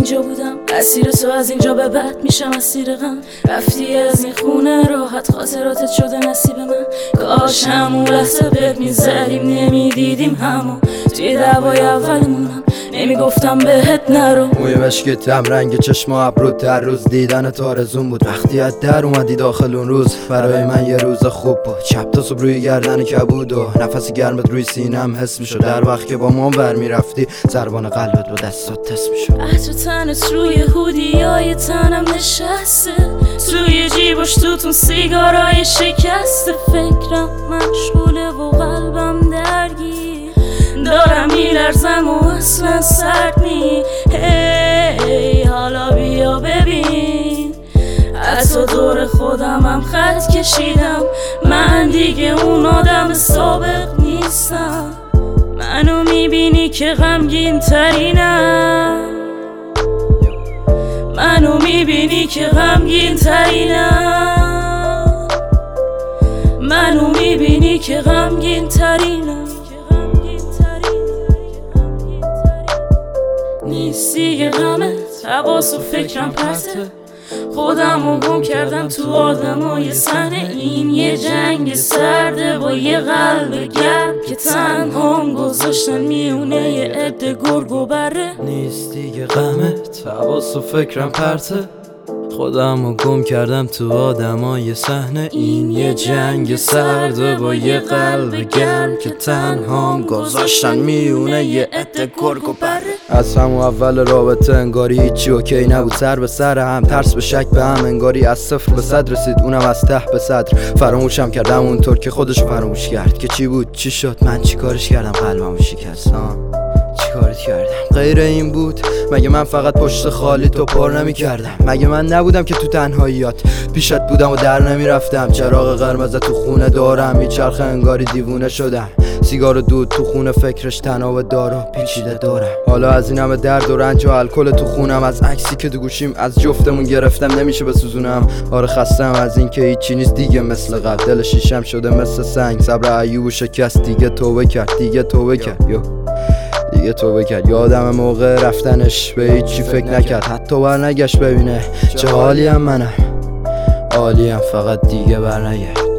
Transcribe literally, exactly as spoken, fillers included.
اینجا بودم، اسیر تو از اینجا به بعد میشم اسیر غم. رفتی از این خونه راحت، خاطراتت شده نصیب من. کاش همون لحظه بهت میزدیم نمیدیدیم همو. توی دعوای اولمونم نمیگفتم بهت نرو. موی مشکتم رنگ چشم و ابرود در روز دیدن تو آرزوم بود. وقتی از در اومدی داخل اون روز برای من یه روز خوب بود. شب تا صبح روی گردن کبود و نفس گرمت روی سینم حس میشد. در وقت که با ما ور میرفتی ضربان قلبت با دستات تست میشد. عطر تنت روی هودیای تنم نشسته، توی جیبش توتون سیگارای شکسته. فکرم مشغوله و قلبم درگیر، دارم میلرزم و اصلا سرد نی. هی حالا بیا ببین، حتی دور خودمم خط کشیدم. من دیگه اون آدم سابق نیستم. منو میبینی که غمگین ترینم، منو میبینی که غمگین ترینم، منو میبینی که غمگین ترینم. نیستی که غمت حواس و فکرم پرته، خودم رو گم کردم تو آدمای صحنه. این یه جنگ سرده با یه قلب گرم که تنهام گذاشتن میونه یه عده گرگ و بره. نیستی که غمت حواس و فکرم پرته، خودم رو گم کردم تو آدمای صحنه. این یه جنگ سرده با یه قلب گرم که تنهام گذاشتن میونه یه عده گرگ و بره. از همون اول رابطه انگاری هیچی اوکی نبود. سر به سر هم، ترس به شک به هم، انگاری از صفر به صد رسید اونم از ته به صدر. فراموشم کردم اونطور که خودش فراموش کرد که چی بود چی شد. من چی کارش کردم قلبمو شکست؟ چی کارت کردم غیر این بود؟ مگه من فقط پشت خالی تو پر نمی کردم؟ مگه من نبودم که تو تنهاییات پیشت بودم و در نمی رفتم؟ چراغ قرمز تو خونه دارم میچرخه انگاری دیوونه شدم. سیگار و دود تو خونه فکرش تناب دارو پیچیده دارم. حالا از این همه درد و رنج و الکل تو خونم، از عکسی که تو گوشیم از جفتمون گرفتم نمیشه بسوزونم. آره خستم از این که هیچی نیست دیگه مثل قبل. دل شیشم شده مثل سنگ، صبر ایوب شکست. دیگه توبه کرد، دیگه توبه کرد، یو دیگه توبه کرد. یادم موقع رفتنش به هیچی فکر نکرد، حتی بر نگشت ببینه چه حالی هم منم. عالیم فقط دیگه بر نگرد.